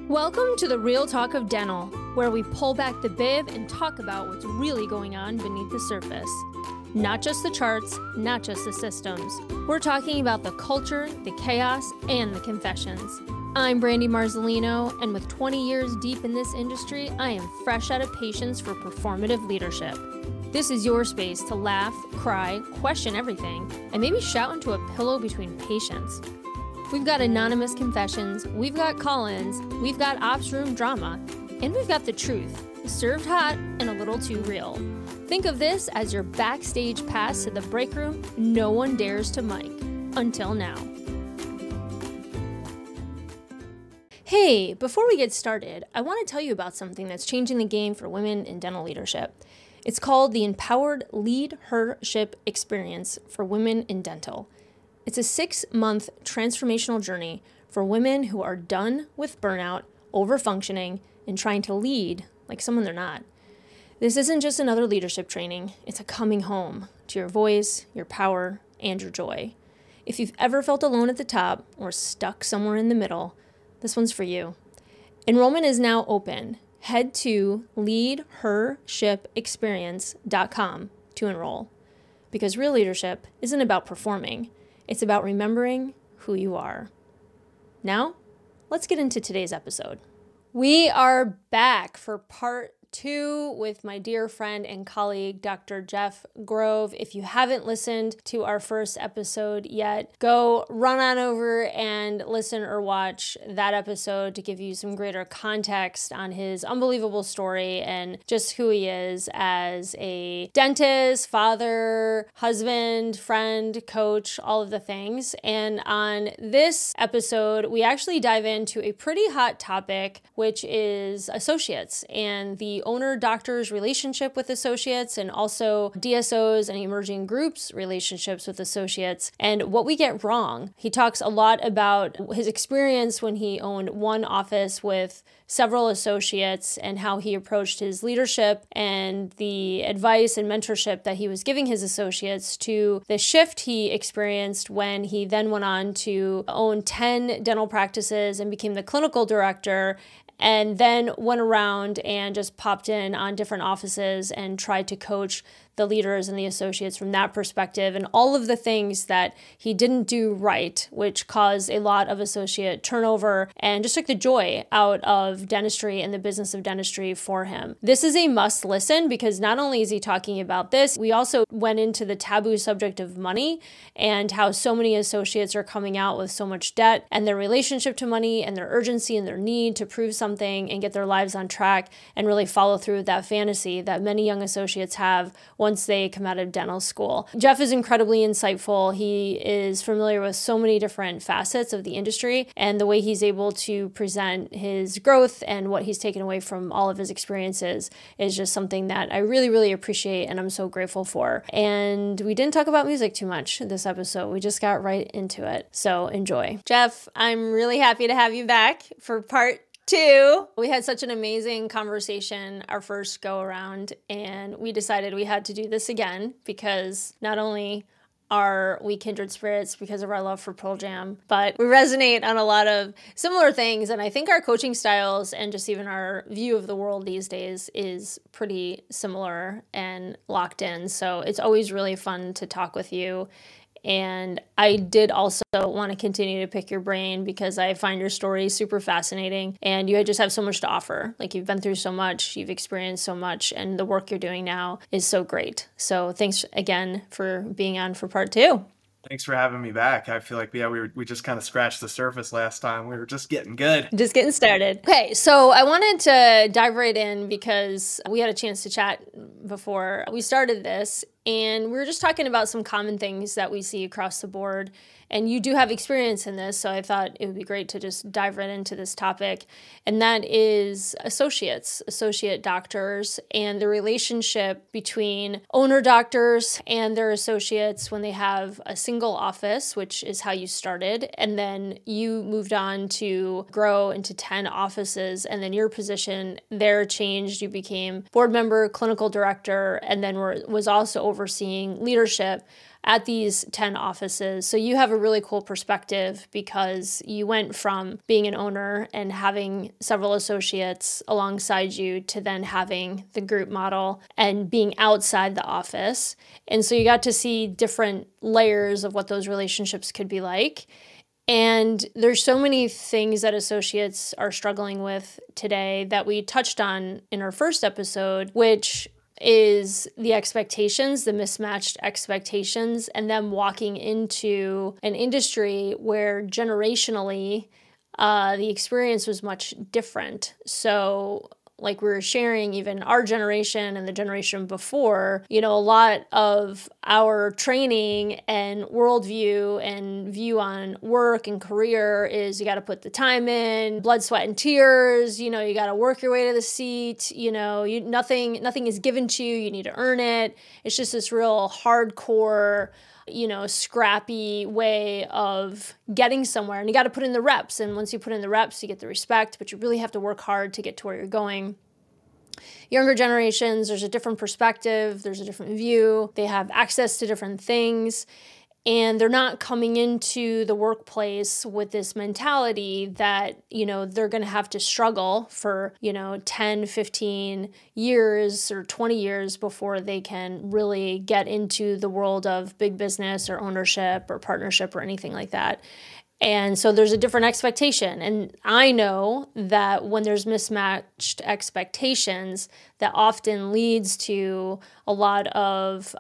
Welcome to the Real Talk of Dental, where we pull back the bib and talk about what's really going on beneath the surface. Not just the charts, not just the systems. We're talking about the culture, the chaos, and the confessions. I'm Brandy Marzolino, and with 20 years deep in this industry, I am fresh out of patience for performative leadership. This is your space to laugh, cry, question everything, and maybe shout into a pillow between patients. We've got anonymous confessions, we've got call-ins, we've got ops room drama, and we've got the truth, served hot and a little too real. Think of this as your backstage pass to the break room no one dares to mic. Until now. Hey, before we get started, I want to tell you about something that's changing the game for women in dental leadership. It's called the Empowered Leadership Experience for Women in Dental. It's a 6-month transformational journey for women who are done with burnout, overfunctioning, and trying to lead like someone they're not. This isn't just another leadership training, it's a coming home to your voice, your power, and your joy. If you've ever felt alone at the top or stuck somewhere in the middle, this one's for you. Enrollment is now open. Head to leadhershipexperience.com to enroll. Because real leadership isn't about performing. It's about remembering who you are. Now, let's get into today's episode. We are back for part 2 with my dear friend and colleague, Dr. Jeff Grove. If you haven't listened to our first episode yet, go run on over and listen or watch that episode to give you some greater context on his unbelievable story and just who he is as a dentist, father, husband, friend, coach, all of the things. And on this episode, we actually dive into a pretty hot topic, which is associates and the owner-doctor's relationship with associates, and also DSOs and emerging groups' relationships with associates, and what we get wrong. He talks a lot about his experience when he owned one office with several associates and how he approached his leadership and the advice and mentorship that he was giving his associates, to the shift he experienced when he then went on to own 10 dental practices and became the clinical director, and then went around and just popped in on different offices and tried to coach the leaders and the associates from that perspective, and all of the things that he didn't do right, which caused a lot of associate turnover and just took the joy out of dentistry and the business of dentistry for him. This is a must listen, because not only is he talking about this, we also went into the taboo subject of money and how so many associates are coming out with so much debt, and their relationship to money and their urgency and their need to prove something and get their lives on track and really follow through with that fantasy that many young associates have once they come out of dental school. Jeff is incredibly insightful. He is familiar with so many different facets of the industry, and the way he's able to present his growth and what he's taken away from all of his experiences is just something that I really, really appreciate and I'm so grateful for. And we didn't talk about music too much this episode. We just got right into it. So enjoy. Jeff, I'm really happy to have you back for part 2. We had such an amazing conversation our first go around, and we decided we had to do this again because not only are we kindred spirits because of our love for Pearl Jam, but we resonate on a lot of similar things. And I think our coaching styles and just even our view of the world these days is pretty similar and locked in. So it's always really fun to talk with you. And I did also want to continue to pick your brain because I find your story super fascinating, and you just have so much to offer. Like, you've been through so much, you've experienced so much, and the work you're doing now is so great. So thanks again for being on for part 2. Thanks for having me back. I feel like, we just kind of scratched the surface last time. We were just getting good. Just getting started. Okay, so I wanted to dive right in because we had a chance to chat before we started this, and we were just talking about some common things that we see across the board. And you do have experience in this, so I thought it would be great to just dive right into this topic. And that is associates, associate doctors, and the relationship between owner doctors and their associates when they have a single office, which is how you started. And then you moved on to grow into 10 offices, and then your position there changed. You became board member, clinical director, and then was also overseeing leadership. at these 10 offices. So you have a really cool perspective because you went from being an owner and having several associates alongside you to then having the group model and being outside the office. And so you got to see different layers of what those relationships could be like. And there's so many things that associates are struggling with today that we touched on in our first episode, which is the expectations, the mismatched expectations, and them walking into an industry where generationally the experience was much different. So like we were sharing, even our generation and the generation before, a lot of our training and worldview and view on work and career is you got to put the time in, blood, sweat, and tears. You got to work your way to the seat. Nothing is given to you. You need to earn it. It's just this real hardcore, scrappy way of getting somewhere. And you got to put in the reps. And once you put in the reps, you get the respect, but you really have to work hard to get to where you're going. Younger generations, there's a different perspective. There's a different view. They have access to different things. And they're not coming into the workplace with this mentality that, they're going to have to struggle for, 10, 15 years or 20 years before they can really get into the world of big business or ownership or partnership or anything like that. And so there's a different expectation. And I know that when there's mismatched expectations, that often leads to a lot of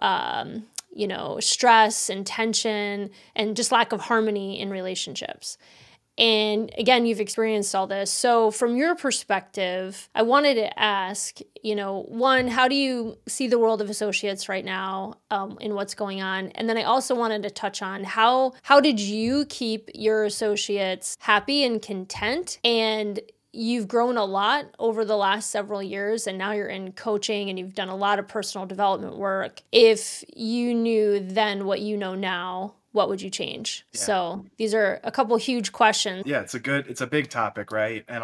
stress and tension and just lack of harmony in relationships. And again, you've experienced all this. So from your perspective, I wanted to ask, one, how do you see the world of associates right now in what's going on? And then I also wanted to touch on how did you keep your associates happy and content? And you've grown a lot over the last several years, and now you're in coaching and you've done a lot of personal development work. If you knew then what you know now, what would you change? Yeah. So these are a couple huge questions. Yeah, it's a big topic, right? And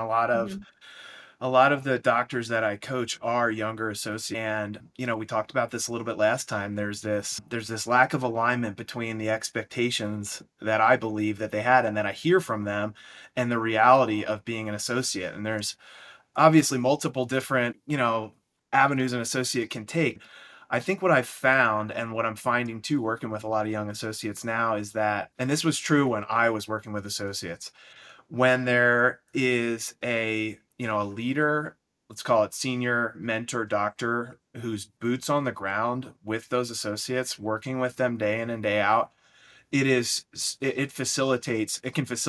a lot of the doctors that I coach are younger associates. And, we talked about this a little bit last time. There's this lack of alignment between the expectations that I believe that they had and that I hear from them and the reality of being an associate. And there's obviously multiple different, avenues an associate can take. I think what I've found and what I'm finding too, working with a lot of young associates now is that, and this was true when I was working with associates, when there is a leader, let's call it senior mentor doctor, who's boots on the ground with those associates, working with them day in and day out, it can facilitate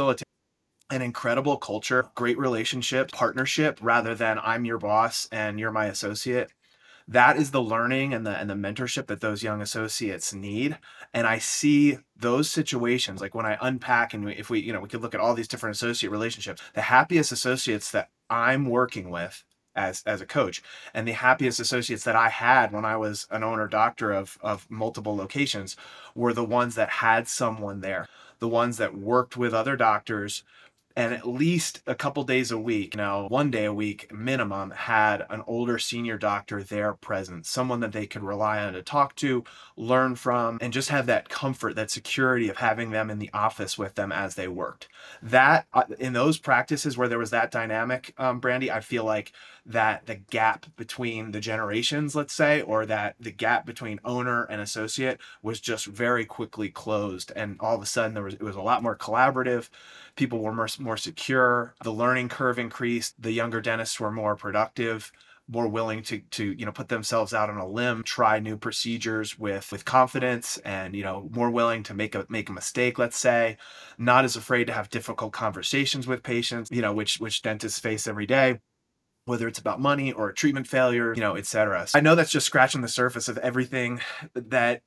an incredible culture, great relationship, partnership, rather than I'm your boss and you're my associate. That is the learning and the mentorship that those young associates need. And I see those situations, like when I unpack, and if we could look at all these different associate relationships, the happiest associates that I'm working with as a coach, and the happiest associates that I had when I was an owner doctor of multiple locations, were the ones that had someone there, the ones that worked with other doctors, and at least a couple days a week, 1 day a week minimum, had an older senior doctor there present, someone that they could rely on to talk to, learn from, and just have that comfort, that security of having them in the office with them as they worked. That in those practices where there was that dynamic, Brandy, I feel like that the gap between the generations, let's say, or that the gap between owner and associate was just very quickly closed. And all of a sudden it was a lot more collaborative. People were more secure. The learning curve increased. The younger dentists were more productive, more willing to put themselves out on a limb, try new procedures with confidence, and more willing to make a mistake, let's say, not as afraid to have difficult conversations with patients, which dentists face every day, whether it's about money or a treatment failure, et cetera. So I know that's just scratching the surface of everything that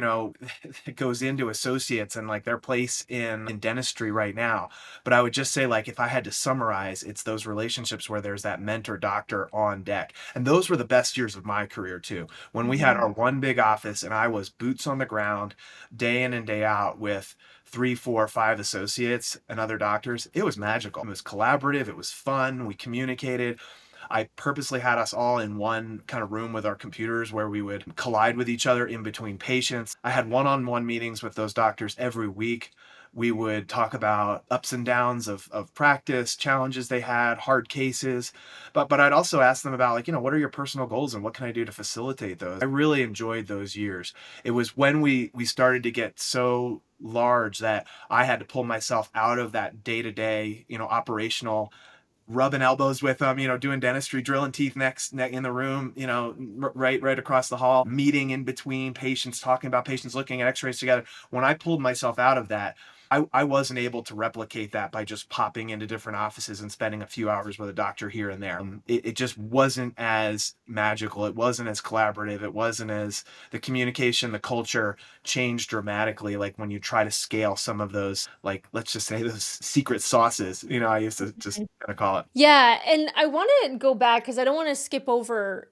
goes into associates and like their place in dentistry right now. But I would just say, like, if I had to summarize, it's those relationships where there's that mentor doctor on deck. And those were the best years of my career too. When we had our one big office and I was boots on the ground, day in and day out with 3, 4, 5 associates and other doctors, it was magical. It was collaborative. It was fun. We communicated. I purposely had us all in one kind of room with our computers where we would collide with each other in between patients. I had one-on-one meetings with those doctors every week. We would talk about ups and downs of practice, challenges they had, hard cases. But I'd also ask them about, like, what are your personal goals and what can I do to facilitate those? I really enjoyed those years. It was when we started to get so large that I had to pull myself out of that day-to-day, operational, rubbing elbows with them, doing dentistry, drilling teeth next in the room, right across the hall, meeting in between patients, talking about patients, looking at x-rays together. When I pulled myself out of that, I wasn't able to replicate that by just popping into different offices and spending a few hours with a doctor here and there. It just wasn't as magical. It wasn't as collaborative. It wasn't as, the communication, the culture changed dramatically. Like when you try to scale some of those, like, let's just say those secret sauces, I used to just kind of call it. Yeah, and I want to go back because I don't want to skip over,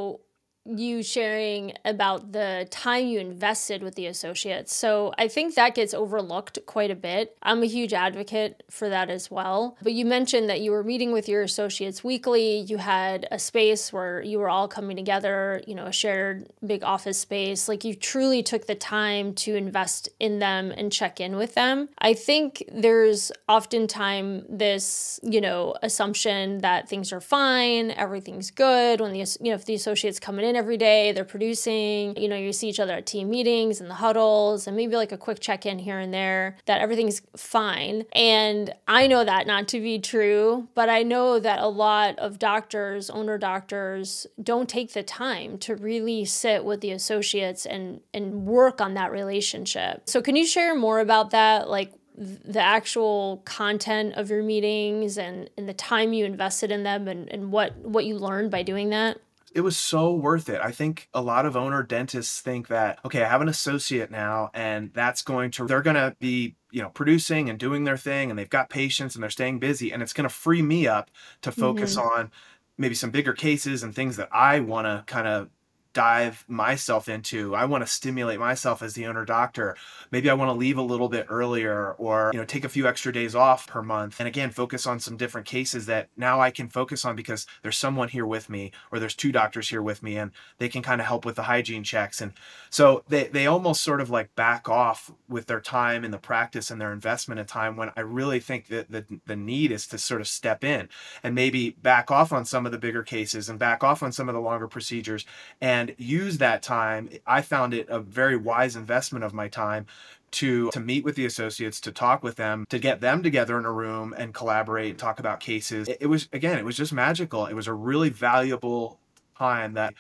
you sharing about the time you invested with the associates. So I think that gets overlooked quite a bit. I'm a huge advocate for that as well. But you mentioned that you were meeting with your associates weekly. You had a space where you were all coming together, a shared big office space. Like you truly took the time to invest in them and check in with them. I think there's oftentimes this, assumption that things are fine, everything's good when if the associates coming in every day, they're producing, you see each other at team meetings and the huddles and maybe like a quick check-in here and there, that everything's fine. And I know that not to be true, but I know that a lot of doctors, owner doctors, don't take the time to really sit with the associates and work on that relationship. So can you share more about that? Like the actual content of your meetings and the time you invested in them and what you learned by doing that? It was so worth it. I think a lot of owner dentists think that, okay, I have an associate now and they're going to be, producing and doing their thing and they've got patients and they're staying busy and it's going to free me up to focus on maybe some bigger cases and things that I want to kind of dive myself into. I want to stimulate myself as the owner doctor. Maybe I want to leave a little bit earlier or, take a few extra days off per month. And again, focus on some different cases that now I can focus on because there's someone here with me or there's two doctors here with me and they can kind of help with the hygiene checks. And so they almost sort of like back off with their time in the practice and their investment in time, when I really think that the need is to sort of step in and maybe back off on some of the bigger cases and back off on some of the longer procedures and use that time. I found it a very wise investment of my time to meet with the associates, to talk with them, to get them together in a room and collaborate and talk about cases. It was just magical. It was a really valuable time that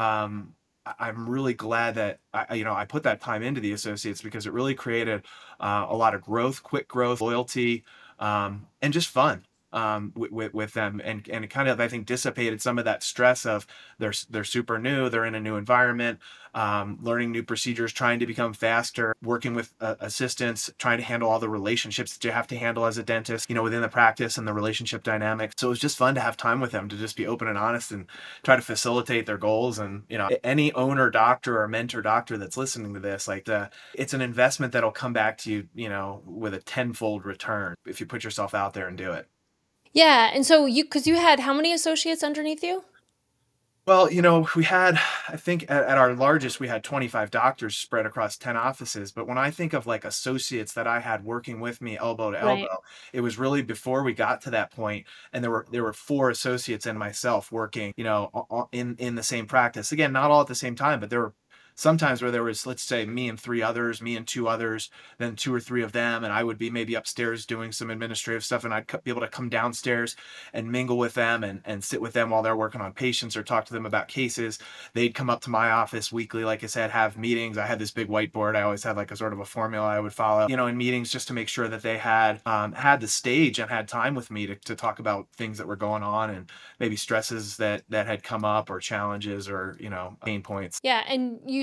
I'm really glad that I put that time into the associates because it really created a lot of growth, quick growth, loyalty, and just fun with them, and it kind of, I think, dissipated some of that stress of they're super new, they're in a new environment, learning new procedures, trying to become faster, working with assistants, trying to handle all the relationships that you have to handle as a dentist, within the practice and the relationship dynamics. So it was just fun to have time with them, to just be open and honest and try to facilitate their goals. And any owner doctor or mentor doctor that's listening to this, like it's an investment that'll come back to you, with a tenfold return if you put yourself out there and do it. Yeah. And so because you had how many associates underneath you? Well, we had, I think at our largest, we had 25 doctors spread across 10 offices. But when I think of like associates that I had working with me elbow to Right. elbow, it was really before we got to that point. And there were four associates and myself working, in the same practice. Again, not all at the same time, but there were sometimes where there was, let's say, me and three others, me and two others, then two or three of them, and I would be maybe upstairs doing some administrative stuff, and I'd be able to come downstairs and mingle with them and sit with them while they're working on patients or talk to them about cases. They'd come up to my office weekly, like I said, have meetings. I had this big whiteboard. I always had like a sort of a formula I would follow, in meetings, just to make sure that they had the stage and had time with me to talk about things that were going on and maybe stresses that had come up or challenges or pain points. Yeah. And you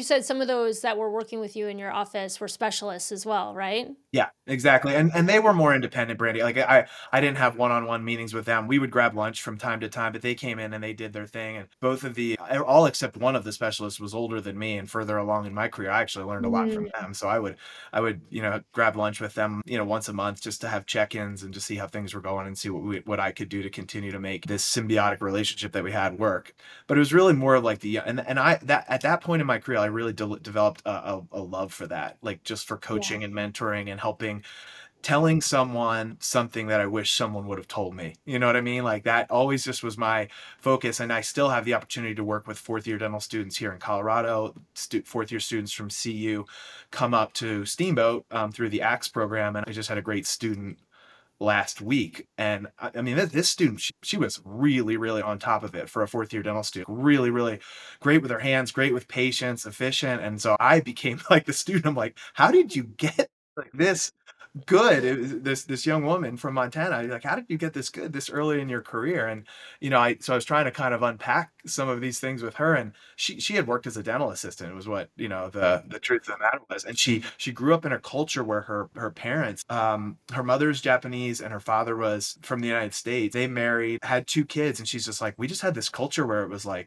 said some of those that were working with you in your office were specialists as well, right? Yeah, exactly, and they were more independent, Brandy. Like, I didn't have one-on-one meetings with them. We would grab lunch from time to time, but they came in and they did their thing, and both of the all except one of the specialists was older than me and further along in my career. I actually learned a lot from Mm, them, so I would, grab lunch with them, once a month just to have check-ins and to see how things were going and see what I could do to continue to make this symbiotic relationship that we had work. But it was really more of like and I that at that point in my career, I really developed a love for that, like just for yeah. coaching and mentoring and helping telling someone something that I wish someone would have told me. You know what I mean? Like that always just was my focus. And I still have the opportunity to work with fourth year dental students here in Colorado. Fourth year students from CU come up to Steamboat through the AXE program. And I just had a great student last week. And I mean, this student, she was really, really on top of it for a fourth year dental student. Really, really great with her hands, great with patience, efficient. And so I became like the student. I'm like, how did you get like this good? It was this young woman from Montana. Like, how did you get this good this early in your career? And I was trying to kind of unpack some of these things with her, and she had worked as a dental assistant. It was what the truth of the matter was, and she grew up in a culture where her parents, her mother's Japanese and her father was from the United States. They married, had two kids, and she's just like, we just had this culture where it was like,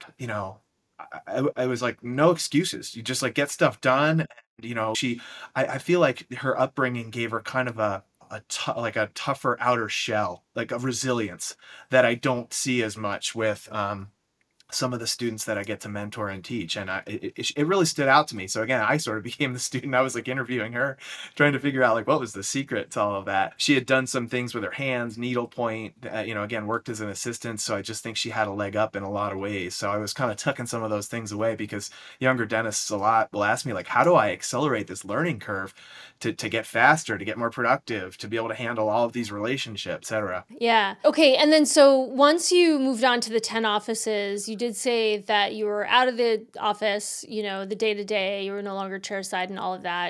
I was like, no excuses. You just like get stuff done. I feel like her upbringing gave her kind of like a tougher outer shell, like a resilience that I don't see as much with some of the students that I get to mentor and teach. And it really stood out to me. So again, I sort of became the student. I was like interviewing her, trying to figure out like what was the secret to all of that. She had done some things with her hands, needlepoint, again, worked as an assistant. So I just think she had a leg up in a lot of ways. So I was kind of tucking some of those things away because younger dentists a lot will ask me like, how do I accelerate this learning curve to get faster, to get more productive, to be able to handle all of these relationships, et cetera. Yeah. Okay. And then so once you moved on to the 10 offices, you did say that you were out of the office, the day to day, you were no longer chairside and all of that.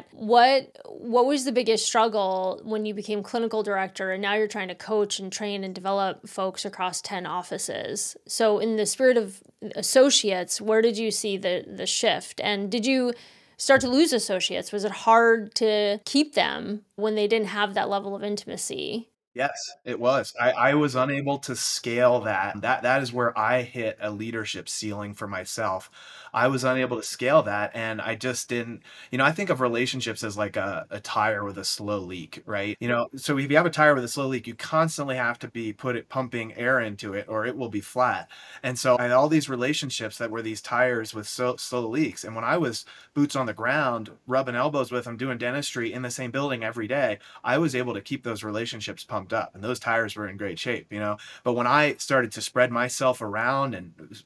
What was the biggest struggle when you became clinical director and now you're trying to coach and train and develop folks across 10 offices? So in the spirit of associates, where did you see the shift? And did you start to lose associates? Was it hard to keep them when they didn't have that level of intimacy? Yes, it was. I was unable to scale that. That is where I hit a leadership ceiling for myself. I was unable to scale that, and I just didn't. I think of relationships as like a tire with a slow leak, right? So if you have a tire with a slow leak, you constantly have to be pumping air into it, or it will be flat. And so I had all these relationships that were these tires with slow leaks. And when I was boots on the ground, rubbing elbows with them, doing dentistry in the same building every day, I was able to keep those relationships pumped up and those tires were in great shape. But when I started to spread myself around and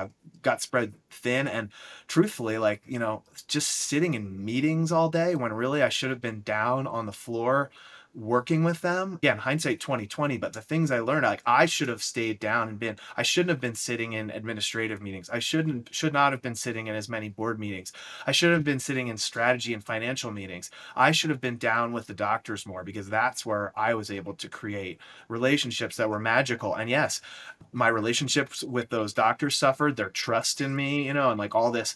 got spread thin and truthfully, like, just sitting in meetings all day when really I should have been down on the floor working with them. Again, hindsight 2020, but the things I learned, like I should have stayed down I shouldn't have been sitting in administrative meetings. I should not have been sitting in as many board meetings. I should have been sitting in strategy and financial meetings. I should have been down with the doctors more because that's where I was able to create relationships that were magical. And yes, my relationships with those doctors suffered, their trust in me, and like all this,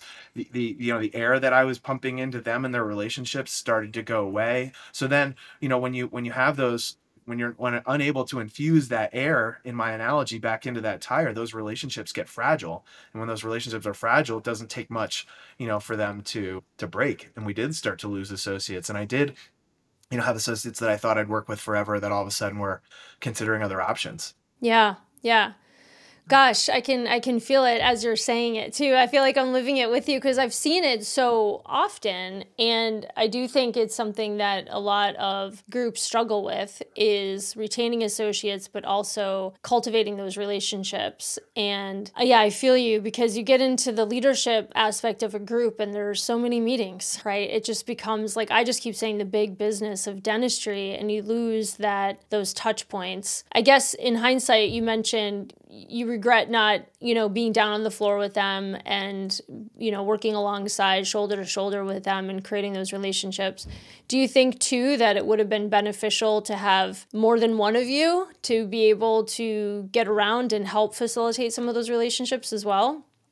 the air that I was pumping into them and their relationships started to go away. So then, when you have those, when unable to infuse that air, in my analogy, back into that tire, those relationships get fragile. And when those relationships are fragile, it doesn't take much, for them to break. And we did start to lose associates. And I did, have associates that I thought I'd work with forever that all of a sudden were considering other options. Yeah. Yeah. Gosh, I can feel it as you're saying it too. I feel like I'm living it with you because I've seen it so often, and I do think it's something that a lot of groups struggle with is retaining associates but also cultivating those relationships. And yeah, I feel you because you get into the leadership aspect of a group and there's so many meetings, right? It just becomes like I just keep saying the big business of dentistry and you lose those touch points. I guess in hindsight you mentioned you regret not, being down on the floor with them and, working alongside shoulder to shoulder with them and creating those relationships. Do you think too that it would have been beneficial to have more than one of you to be able to get around and help facilitate some of those relationships as well?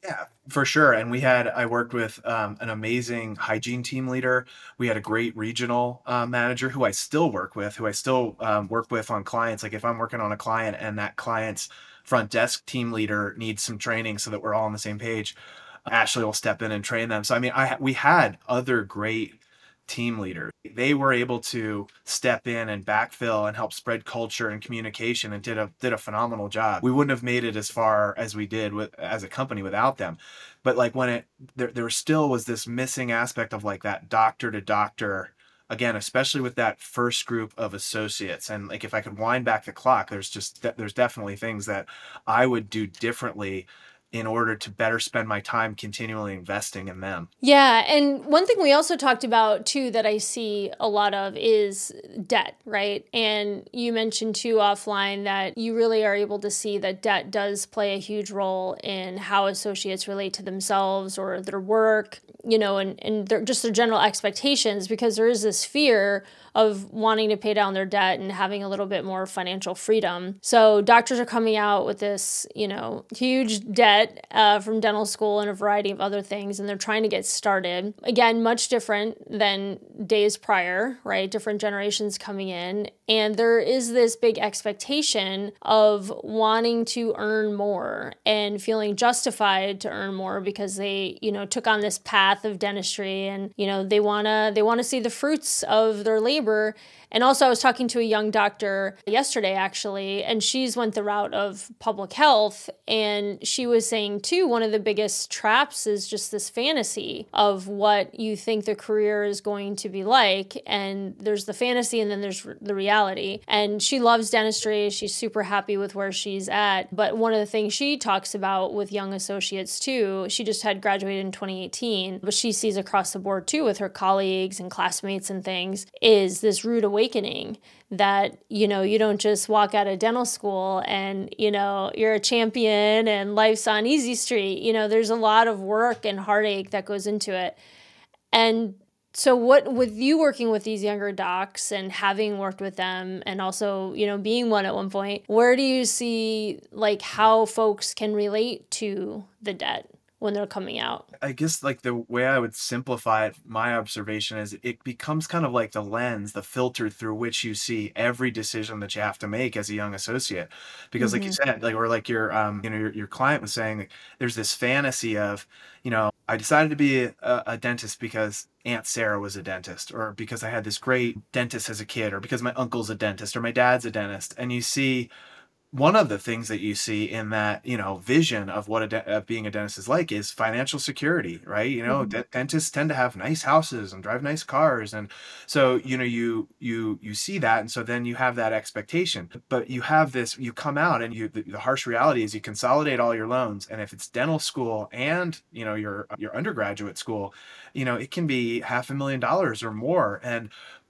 Yeah, for sure. And I worked with an amazing hygiene team leader. We had a great regional manager who I still work with, who I still work with on clients. Like if I'm working on a client and that client's front desk team leader needs some training so that we're all on the same page, Ashley will step in and train them. So, I mean, we had other great team leaders. They were able to step in and backfill and help spread culture and communication and did a phenomenal job. We wouldn't have made it as far as we did as a company without them. But like when there still was this missing aspect of like that doctor to doctor again, especially with that first group of associates. And like if I could wind back the clock, there's definitely things that I would do differently in order to better spend my time continually investing in them. Yeah, and one thing we also talked about too that I see a lot of is debt, right? And you mentioned too offline that you really are able to see that debt does play a huge role in how associates relate to themselves or their work, and just their general expectations, because there is this fear of wanting to pay down their debt and having a little bit more financial freedom. So doctors are coming out with this, huge debt from dental school and a variety of other things, and they're trying to get started. Again, much different than days prior, right? Different generations coming in. And there is this big expectation of wanting to earn more and feeling justified to earn more because they, took on this path of dentistry, and, they want to see the fruits of their labor. And also I was talking to a young doctor yesterday actually, and she's went the route of public health, and she was saying too, one of the biggest traps is just this fantasy of what you think the career is going to be like. And there's the fantasy and then there's the reality. And she loves dentistry. She's super happy with where she's at. But one of the things she talks about with young associates too, she just had graduated in 2018, but she sees across the board too with her colleagues and classmates and things, is this rude awakening that, you don't just walk out of dental school and, you're a champion and life's on easy street. There's a lot of work and heartache that goes into it. And so what, with you working with these younger docs and having worked with them and also, being one at one point, where do you see like how folks can relate to the debt when they're coming out? I guess like the way I would simplify it, my observation is it becomes kind of like the lens, the filter through which you see every decision that you have to make as a young associate. Because like you said, like, or like your client was saying, like, there's this fantasy of, I decided to be a dentist because Aunt Sarah was a dentist, or because I had this great dentist as a kid, or because my uncle's a dentist, or my dad's a dentist. And you see one of the things that you see in that, vision of what of being a dentist is like is financial security, right? Dentists tend to have nice houses and drive nice cars. And so, you see that. And so then you have that expectation, but you have this, you come out and the harsh reality is you consolidate all your loans. And if it's dental school and, your undergraduate school, it can be $500,000 or more. And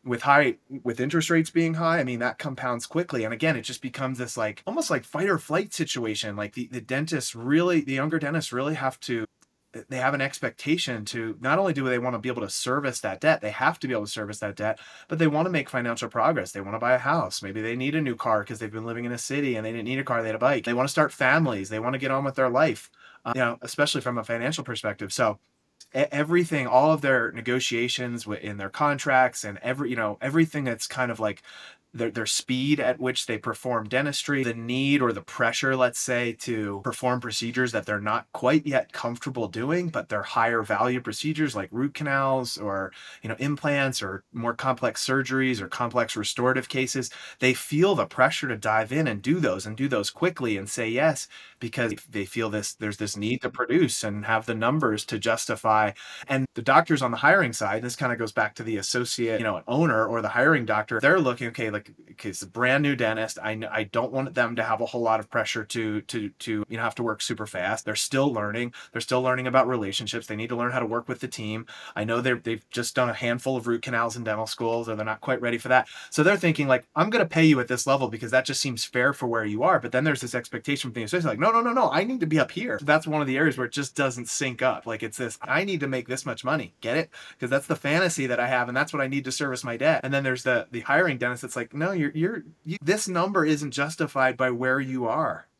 with interest rates being high, I mean, that compounds quickly. And again, it just becomes this like almost like fight or flight situation. Like the younger dentists really they have an expectation to not only do they want to be able to service that debt, they have to be able to service that debt, but they want to make financial progress. They want to buy a house. Maybe they need a new car because they've been living in a city and they didn't need a car, they had a bike. They want to start families. They want to get on with their life, especially from a financial perspective. So everything, all of their negotiations in their contracts and everything that's kind of like their speed at which they perform dentistry, the need or the pressure, let's say, to perform procedures that they're not quite yet comfortable doing, but they're higher value procedures like root canals or, implants or more complex surgeries or complex restorative cases. They feel the pressure to dive in and do those quickly and say yes, because they feel there's this need to produce and have the numbers to justify. And the doctors on the hiring side, this kind of goes back to the associate, owner or the hiring doctor, they're looking, okay, it's a brand new dentist. I don't want them to have a whole lot of pressure to have to work super fast. They're still learning. They're still learning about relationships. They need to learn how to work with the team. I know they've just done a handful of root canals in dental schools, or they're not quite ready for that. So they're thinking like, I'm going to pay you at this level because that just seems fair for where you are. But then there's this expectation from the associate, like, no, I need to be up here. So that's one of the areas where it just doesn't sync up. Like it's this, I need to make this much money. Get it? Because that's the fantasy that I have, and that's what I need to service my debt. And then there's the hiring dentist that's like, no, this number isn't justified by where you are.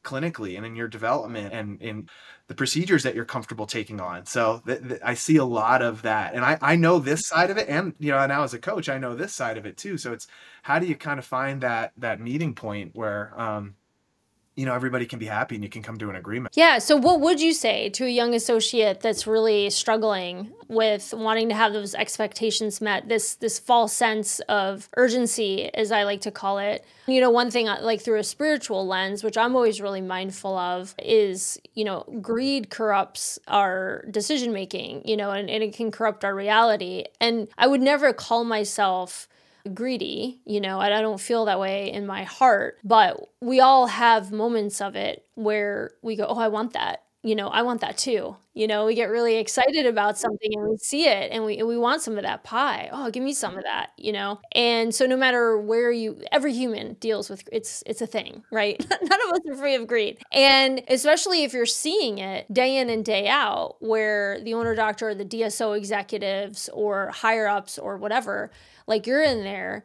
clinically and in your development and in the procedures that you're comfortable taking on. So I see a lot of that. And I know this side of it. And, now as a coach, I know this side of it too. So it's how do you kind of find that meeting point where, everybody can be happy and you can come to an agreement. Yeah. So what would you say to a young associate that's really struggling with wanting to have those expectations met, this false sense of urgency, as I like to call it? One thing like through a spiritual lens, which I'm always really mindful of, is, greed corrupts our decision making, and it can corrupt our reality. And I would never call myself greedy, and I don't feel that way in my heart, but we all have moments of it where we go, oh, I want that. I want that too. We get really excited about something and we see it and we want some of that pie. Oh, give me some of that, And so no matter where every human deals with, it's a thing, right? None of us are free of greed. And especially if you're seeing it day in and day out, where the owner doctor or the DSO executives or higher ups or whatever, like you're in there,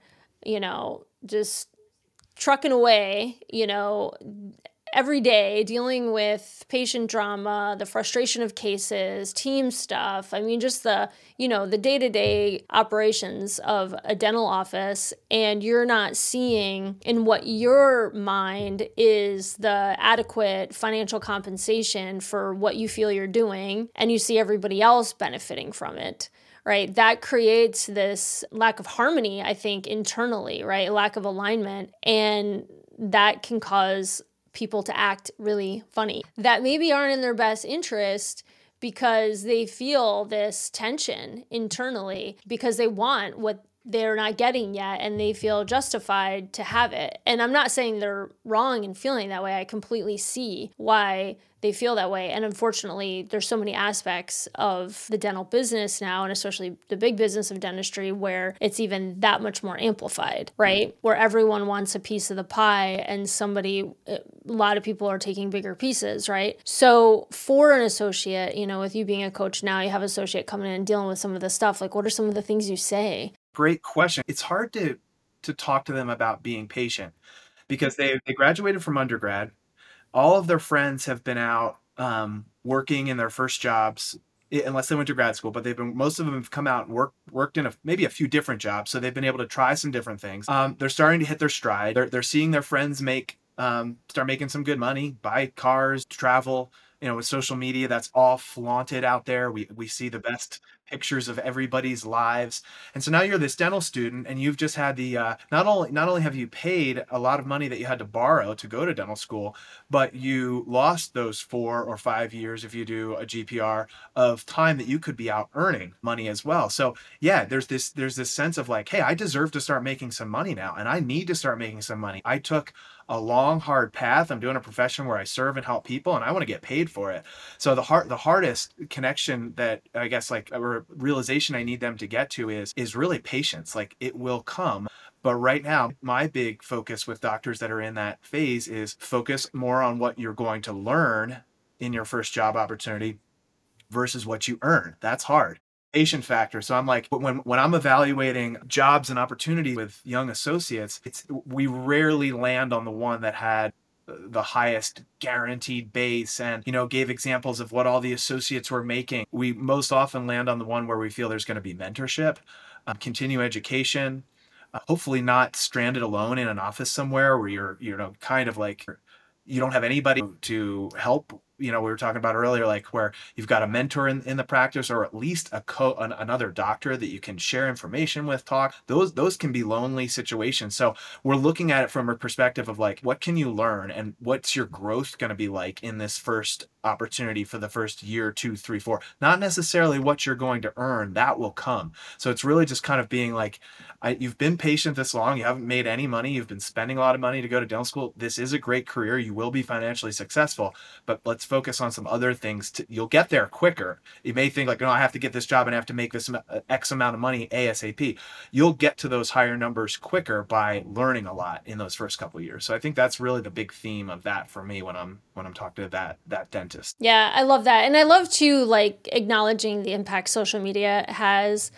just trucking away, every day dealing with patient drama, the frustration of cases, team stuff. I mean, just the day-to-day operations of a dental office, and you're not seeing in what your mind is the adequate financial compensation for what you feel you're doing, and you see everybody else benefiting from it. Right? That creates this lack of harmony, I think, internally, right? Lack of alignment. And that can cause people to act really funny that maybe aren't in their best interest, because they feel this tension internally because they want what they're not getting yet and they feel justified to have it. And I'm not saying they're wrong in feeling that way. I completely see why they feel that way. And unfortunately, there's so many aspects of the dental business now, and especially the big business of dentistry, where it's even that much more amplified, right? Where everyone wants a piece of the pie and a lot of people are taking bigger pieces, right? So for an associate, with you being a coach now, you have an associate coming in and dealing with some of this stuff. Like, what are some of the things you say? Great question. It's hard to talk to them about being patient because they graduated from undergrad. All of their friends have been out working in their first jobs, unless they went to grad school, but most of them have come out and worked in maybe a few different jobs. So they've been able to try some different things. They're starting to hit their stride. They're seeing their friends start making some good money, buy cars, travel. With social media, that's all flaunted out there. We see the best pictures of everybody's lives. And so now you're this dental student and you've just had the, not only have you paid a lot of money that you had to borrow to go to dental school, but you lost those 4 or 5 years, if you do a GPR, of time that you could be out earning money as well. So yeah, there's this sense of like, hey, I deserve to start making some money now, and I need to start making some money. I took a long, hard path. I'm doing a profession where I serve and help people, and I want to get paid for it. So the hardest connection that I guess, like, a realization I need them to get to is really patience. Like, it will come. But right now, my big focus with doctors that are in that phase is focus more on what you're going to learn in your first job opportunity versus what you earn. That's hard. Patient factor. So I'm like, when I'm evaluating jobs and opportunities with young associates, we rarely land on the one that had the highest guaranteed base and, gave examples of what all the associates were making. We most often land on the one where we feel there's going to be mentorship, continue education, hopefully not stranded alone in an office somewhere where you're kind of like, you don't have anybody to help. We were talking about earlier, like where you've got a mentor in the practice, or at least another doctor that you can share information with, talk. Those can be lonely situations. So we're looking at it from a perspective of like, what can you learn and what's your growth going to be like in this first opportunity for the first year, 2, 3, 4, not necessarily what you're going to earn. That will come. So it's really just kind of being like, you've been patient this long. You haven't made any money. You've been spending a lot of money to go to dental school. This is a great career. You will be financially successful, but let's focus on some other things. You'll get there quicker. You may think like, no, I have to get this job and I have to make this X amount of money ASAP. You'll get to those higher numbers quicker by learning a lot in those first couple of years. So I think that's really the big theme of that for me when I'm when I'm talking to that dentist. Yeah, I love that. And I love too, like, acknowledging the impact social media has.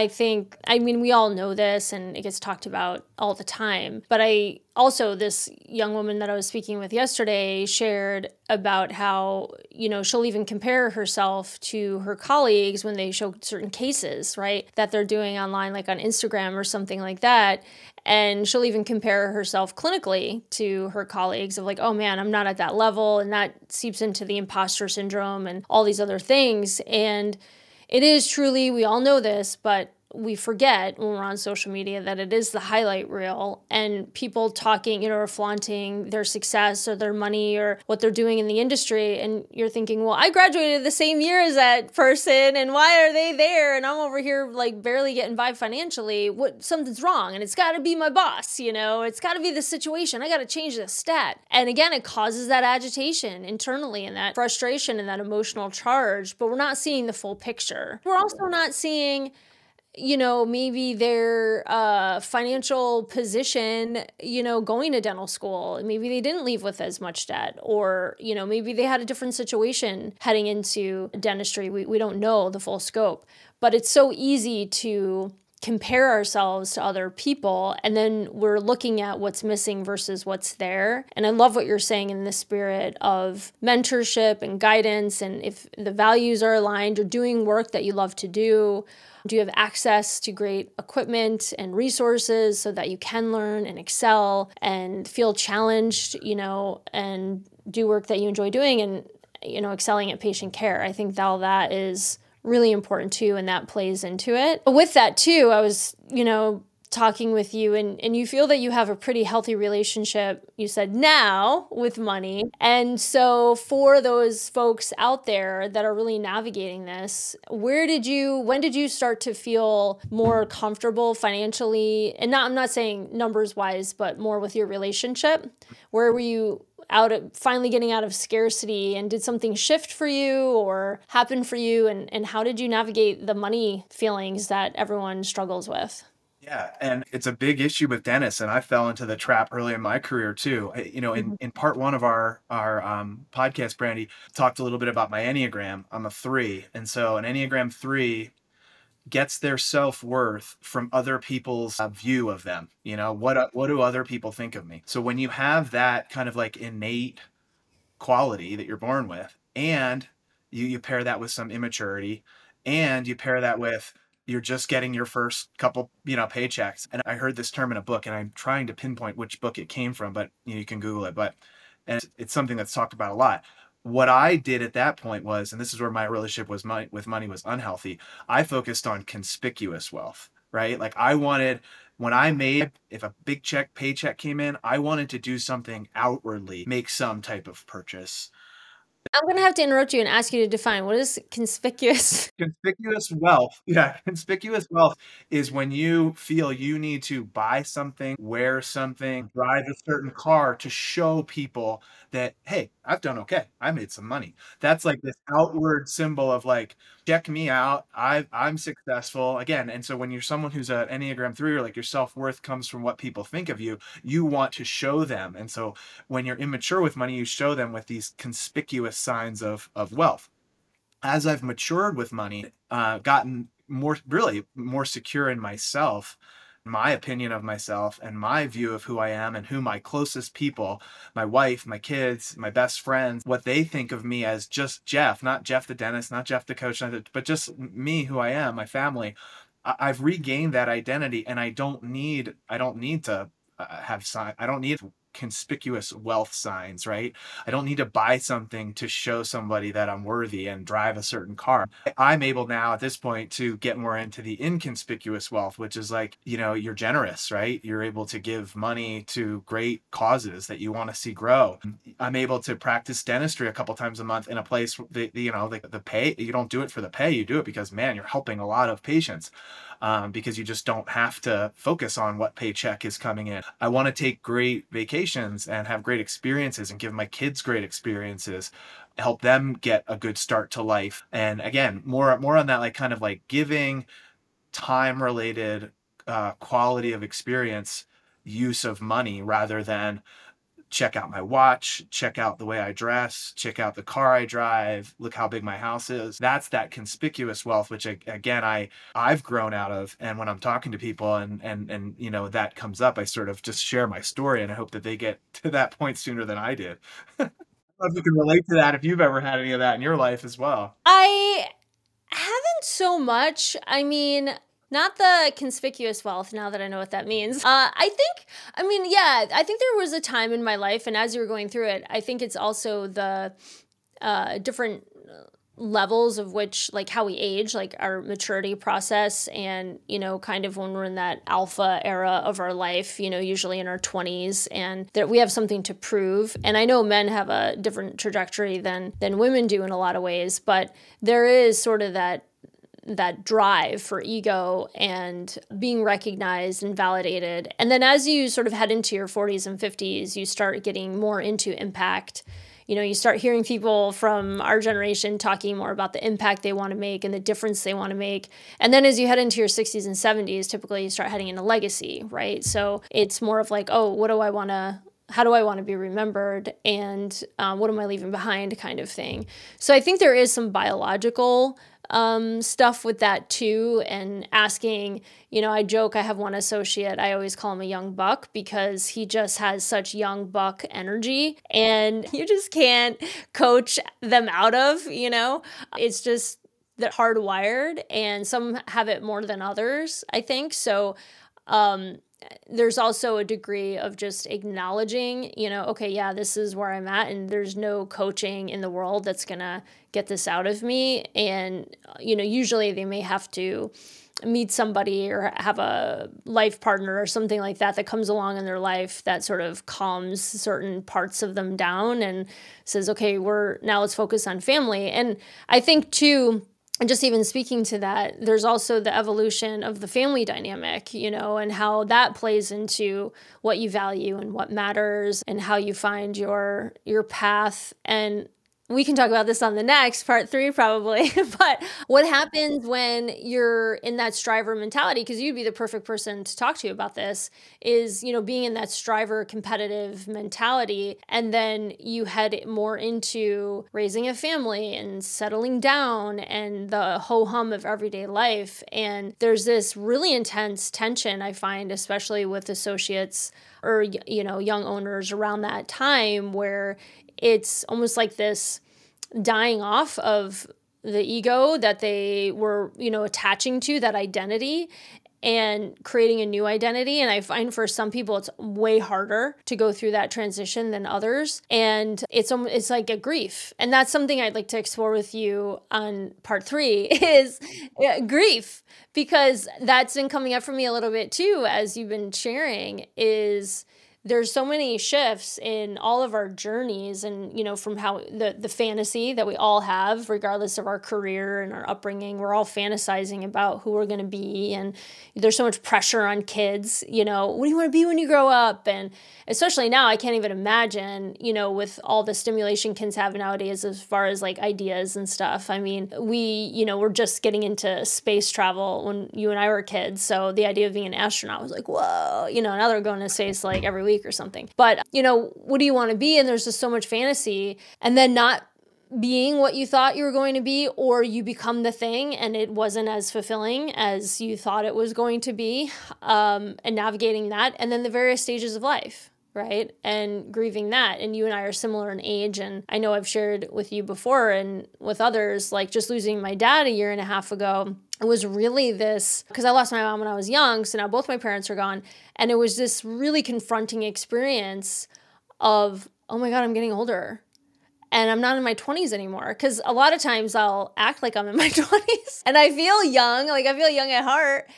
I mean, we all know this and it gets talked about all the time. But this young woman that I was speaking with yesterday shared about how, she'll even compare herself to her colleagues when they show certain cases, right, that they're doing online, like on Instagram or something like that. And she'll even compare herself clinically to her colleagues of like, oh man, I'm not at that level. And that seeps into the imposter syndrome and all these other things. And it is truly, we all know this, but we forget when we're on social media that it is the highlight reel, and people talking, or flaunting their success or their money or what they're doing in the industry. And you're thinking, well, I graduated the same year as that person, and why are they there? And I'm over here like barely getting by financially. Something's wrong, and it's got to be my boss, it's got to be the situation. I got to change this stat. And again, it causes that agitation internally and that frustration and that emotional charge, but we're not seeing the full picture. We're also not seeing maybe their financial position, going to dental school. Maybe they didn't leave with as much debt, or, maybe they had a different situation heading into dentistry. We don't know the full scope, but it's so easy to compare ourselves to other people, and then we're looking at what's missing versus what's there. And I love what you're saying in the spirit of mentorship and guidance, and if the values are aligned, you're doing work that you love to do. Do you have access to great equipment and resources so that you can learn and excel and feel challenged, and do work that you enjoy doing, and, excelling at patient care? I think all that is really important too, and that plays into it. But with that too, I was, talking with you, and you feel that you have a pretty healthy relationship, you said, now with money. And so for those folks out there that are really navigating this, when did you start to feel more comfortable financially? And I'm not saying numbers wise, but more with your relationship. Where were you finally getting out of scarcity, and did something shift for you or happen for you? And how did you navigate the money feelings that everyone struggles with? Yeah, and it's a big issue with dentists, and I fell into the trap early in my career too. In part one of our podcast, Brandy talked a little bit about my Enneagram. I'm a 3, and so an Enneagram 3 gets their self-worth from other people's view of them. What do other people think of me? So when you have that kind of like innate quality that you're born with, and you pair that with some immaturity, and you pair that with you're just getting your first couple, paychecks. And I heard this term in a book, and I'm trying to pinpoint which book it came from, but you can Google it. And it's something that's talked about a lot. What I did at that point was, and this is where my relationship with money was unhealthy, I focused on conspicuous wealth, right? Like if a big paycheck came in, I wanted to do something outwardly, make some type of purchase. I'm going to have to interrupt you and ask you to define what is conspicuous. Conspicuous wealth. Yeah. Conspicuous wealth is when you feel you need to buy something, wear something, drive a certain car to show people that, hey, I've done okay. I made some money. That's like this outward symbol of like, check me out. I'm successful again. And so when you're someone who's an Enneagram 3, or like your self-worth comes from what people think of you, you want to show them. And so when you're immature with money, you show them with these conspicuous signs of wealth. As I've matured with money, gotten really more secure in myself, my opinion of myself, and my view of who I am, and who my closest people, my wife, my kids, my best friends, what they think of me as just Jeff, not Jeff the dentist, not Jeff the coach, but just me, who I am, my family. I've regained that identity, and I don't need to I don't need conspicuous wealth signs, right? I don't need to buy something to show somebody that I'm worthy and drive a certain car. I'm able now at this point to get more into the inconspicuous wealth, which is like, you're generous, right? You're able to give money to great causes that you want to see grow. I'm able to practice dentistry a couple times a month in a place that, the pay, you don't do it for the pay, you do it because, man, you're helping a lot of patients. Because you just don't have to focus on what paycheck is coming in. I want to take great vacations and have great experiences and give my kids great experiences, help them get a good start to life. And again, more on that, like kind of like giving time related quality of experience use of money, rather than check out my watch, check out the way I dress, check out the car I drive, look how big my house is. That's that conspicuous wealth, which again, I've grown out of. And when I'm talking to people and you know, that comes up, I sort of just share my story, and I hope that they get to that point sooner than I did. I don't know if you can relate to that, if you've ever had any of that in your life as well. I haven't so much. I mean, not the conspicuous wealth, now that I know what that means. I think there was a time in my life, and as you were going through it, I think it's also the different levels of which, like how we age, like our maturity process, and, you know, kind of when we're in that alpha era of our life, you know, usually in our 20s, and that we have something to prove. And I know men have a different trajectory than women do in a lot of ways, but there is sort of that drive for ego and being recognized and validated. And then as you sort of head into your 40s and 50s, you start getting more into impact. You know, you start hearing people from our generation talking more about the impact they want to make and the difference they want to make. And then as you head into your 60s and 70s, typically you start heading into legacy, right? So it's more of like, oh, how do I want to be remembered, and what am I leaving behind, kind of thing. So I think there is some biological stuff with that too, and asking, you know, I joke, I have one associate, I always call him a young buck because he just has such young buck energy, and you just can't coach them out of, you know, it's just they're hardwired, and some have it more than others, I think. So there's also a degree of just acknowledging, you know, okay, yeah, this is where I'm at, and there's no coaching in the world that's going to get this out of me. And, you know, usually they may have to meet somebody or have a life partner or something like that that comes along in their life that sort of calms certain parts of them down and says, okay, let's focus on family. And I think too, and just even speaking to that, there's also the evolution of the family dynamic, you know, and how that plays into what you value and what matters and how you find your path. And we can talk about this on the next part 3 probably, but what happens when you're in that striver mentality, because you'd be the perfect person to talk to about this, is, you know, being in that striver competitive mentality, and then you head more into raising a family and settling down and the ho-hum of everyday life. And there's this really intense tension, I find, especially with associates or, you know, young owners around that time, where it's almost like this dying off of the ego that they were, you know, attaching to, that identity, and creating a new identity. And I find for some people, it's way harder to go through that transition than others. And it's like a grief. And that's something I'd like to explore with you on part 3 is grief, because that's been coming up for me a little bit too, as you've been sharing, is there's so many shifts in all of our journeys, and, you know, from how the fantasy that we all have, regardless of our career and our upbringing, we're all fantasizing about who we're going to be. And there's so much pressure on kids, you know, what do you want to be when you grow up? And especially now, I can't even imagine, you know, with all the stimulation kids have nowadays, as far as like ideas and stuff. I mean, we're just getting into space travel when you and I were kids. So the idea of being an astronaut was like, whoa, you know, now they're going to space like every week or something. But, you know, what do you want to be? And there's just so much fantasy, and then not being what you thought you were going to be, or you become the thing and it wasn't as fulfilling as you thought it was going to be, and navigating that, and then the various stages of life, right? And grieving that. And you and I are similar in age, and I know I've shared with you before and with others, like just losing my dad 1.5 years ago. It was really this, because I lost my mom when I was young, so now both my parents are gone. And it was this really confronting experience of, oh my God, I'm getting older. And I'm not in my 20s anymore. Because a lot of times I'll act like I'm in my 20s. And I feel young, like I feel young at heart.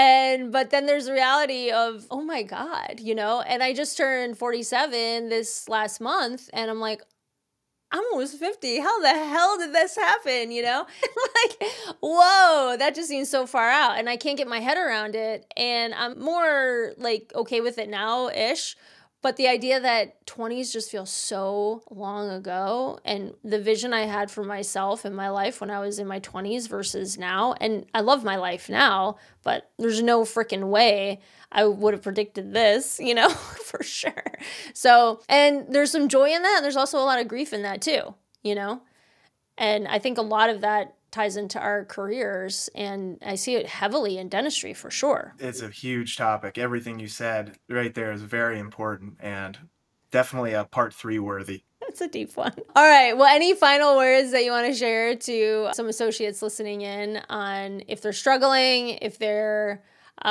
But then there's the reality of, oh my God, you know? And I just turned 47 this last month. And I'm like, I'm almost 50. How the hell did this happen? You know, like, whoa, that just seems so far out, and I can't get my head around it. And I'm more like okay with it now-ish, But the idea that 20s just feels so long ago, and the vision I had for myself in my life when I was in my 20s versus now, and I love my life now, but there's no freaking way I would have predicted this, for sure. So, and there's some joy in that. And there's also a lot of grief in that too, And I think a lot of that ties into our careers, and I see it heavily in dentistry for sure. It's a huge topic. Everything you said right there is very important and definitely a part 3 worthy. That's a deep one. All right. Well, any final words that you want to share to some associates listening in on if they're struggling, if they're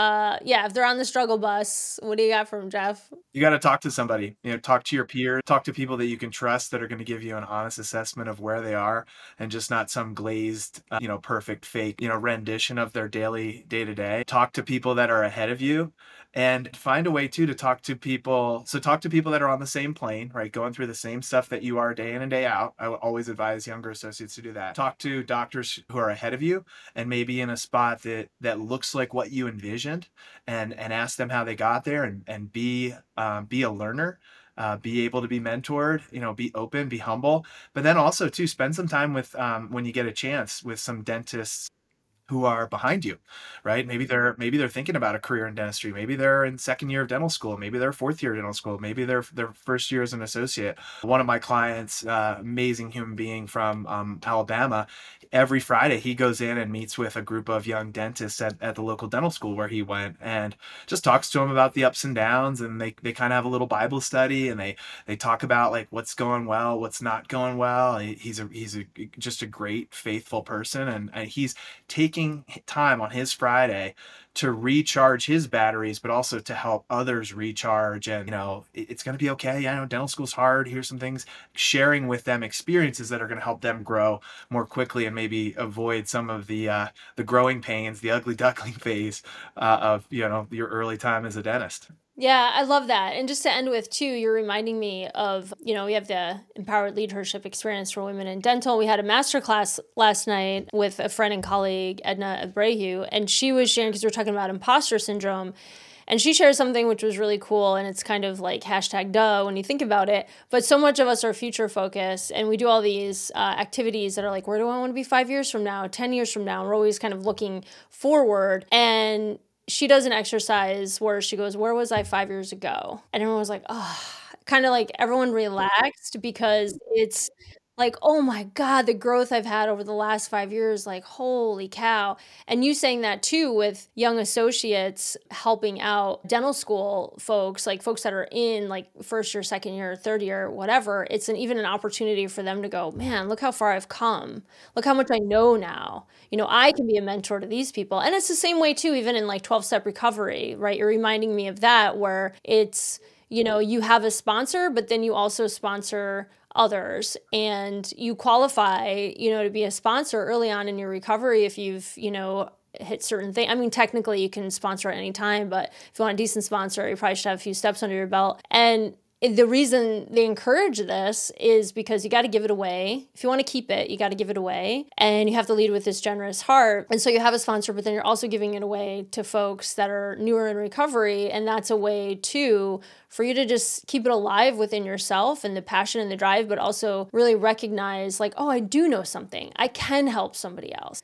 if they're on the struggle bus? What do you got for them, Jeff? You got to talk to somebody, talk to your peers, talk to people that you can trust that are going to give you an honest assessment of where they are and just not some glazed, perfect fake, rendition of their daily day-to-day. Talk to people that are ahead of you and find a way too to talk to people. So talk to people that are on the same plane, right? Going through the same stuff that you are day in and day out. I would always advise younger associates to do that. Talk to doctors who are ahead of you and maybe in a spot that looks like what you envisioned and ask them how they got there and be a learner. Be able to be mentored, be open, be humble, but then also too spend some time with when you get a chance with some dentists who are behind you, right? Maybe they're thinking about a career in dentistry. Maybe they're in second year of dental school. Maybe they're fourth year of dental school. Maybe they're their first year as an associate. One of my clients, amazing human being from Alabama, every Friday he goes in and meets with a group of young dentists at the local dental school where he went and just talks to them about the ups and downs. And they kind of have a little Bible study and they talk about like what's going well, what's not going well. He's just a great, faithful person. And he's taking time on his Friday to recharge his batteries, but also to help others recharge. And, it's going to be okay. I know dental school's hard. Here's some things, sharing with them experiences that are going to help them grow more quickly and maybe avoid some of the growing pains, the ugly duckling phase of, your early time as a dentist. Yeah, I love that. And just to end with too, you're reminding me of, we have the Empowered Leadership Experience for Women in Dental. We had a masterclass last night with a friend and colleague, Edna Abreu, and she was sharing, because we're talking about imposter syndrome, and she shared something which was really cool, and it's kind of like #duh when you think about it, but so much of us are future focused, and we do all these activities that are like, where do I want to be 5 years from now, 10 years from now? We're always kind of looking forward, and she does an exercise where she goes, where was I 5 years ago? And everyone was like, oh, kind of like everyone relaxed because it's like, oh my God, the growth I've had over the last 5 years, like, holy cow. And you saying that too with young associates helping out dental school folks, like folks that are in like first year, second year, third year, whatever. It's even an opportunity for them to go, man, look how far I've come. Look how much I know now. I can be a mentor to these people. And it's the same way too, even in like 12-step recovery, right? You're reminding me of that where it's, you have a sponsor, but then you also sponsor others and you qualify, to be a sponsor early on in your recovery if you've, hit certain things. I mean, technically you can sponsor at any time, but if you want a decent sponsor, you probably should have a few steps under your belt. And the reason they encourage this is because you got to give it away. If you want to keep it, you got to give it away. And you have to lead with this generous heart. And so you have a sponsor, but then you're also giving it away to folks that are newer in recovery. And that's a way too for you to just keep it alive within yourself and the passion and the drive, but also really recognize like, oh, I do know something. I can help somebody else.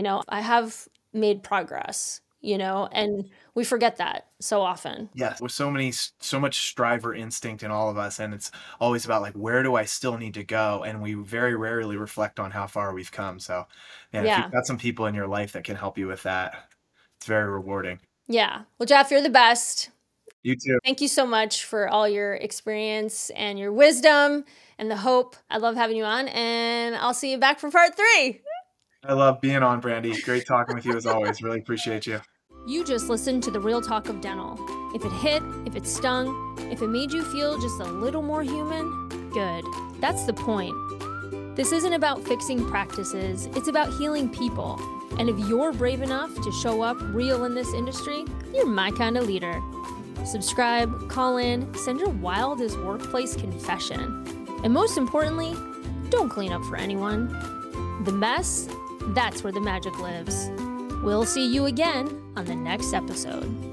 I have made progress, and we forget that so often. Yeah, with so much striver instinct in all of us, and it's always about like, where do I still need to go? And we very rarely reflect on how far we've come. So if you've got some people in your life that can help you with that, it's very rewarding. Yeah. Well, Jeff, you're the best. You too. Thank you so much for all your experience and your wisdom and the hope. I love having you on, and I'll see you back for part 3. I love being on, Brandy. Great talking with you as always. Really appreciate you. You just listened to the Real Talk of Dental. If it hit, if it stung, if it made you feel just a little more human, good. That's the point. This isn't about fixing practices, it's about healing people. And if you're brave enough to show up real in this industry, you're my kind of leader. Subscribe, call in, send your wildest workplace confession. And most importantly, don't clean up for anyone. The mess, that's where the magic lives. We'll see you again on the next episode.